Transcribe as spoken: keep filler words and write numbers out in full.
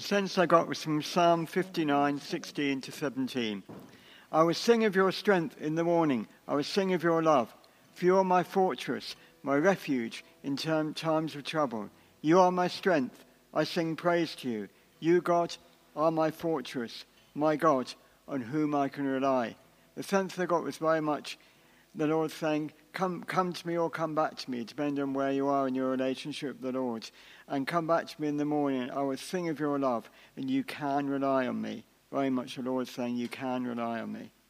The sense I got was from Psalm fifty-nine, sixteen to seventeen. I will sing of your strength in the morning. I will sing of your love. For you are my fortress, my refuge in term, times of trouble. You are my strength. I sing praise to you. You, God, are my fortress, my God, on whom I can rely. The sense I got was very much the Lord saying, come, come to me or come back to me, depending on where you are in your relationship with the Lord. And come back to me in the morning. I will sing of your love, and you can rely on me. Very much the Lord saying, you can rely on me.